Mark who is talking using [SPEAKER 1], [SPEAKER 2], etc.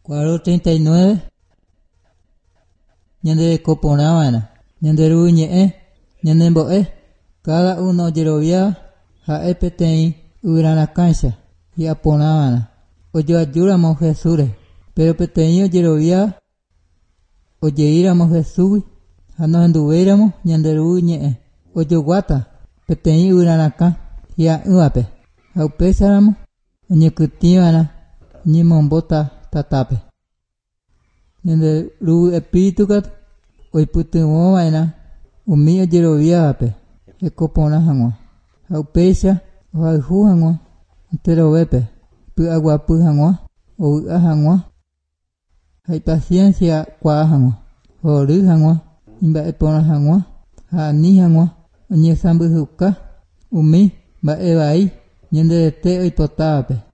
[SPEAKER 1] Cuadro 39. Ñande coponavana, ñande ruñe, ñande mboe. Cada uno yerovia ha epetei urana cancha y aponavana. Oyo ayuramos Jesús, pero peteño yerovia oyeíramos Jesús, a nos anduviéramos ñande ruñe. Oyo guata, petei urana can y a uape. Aupesáramos, oñecutivana, ñimombota tatape. Ñande ru espíritu kat oiputumo vaina umi oyeroviape ekopona hangua aupesha oaihu hangua enterovepe py'aguapy hangua ovy'a hangua hay paciencia kua hangua hory hangua imba'epórã hangua ha ani hangua oñesãmbyhyka umi mba'e vai ñande rete oipotávape.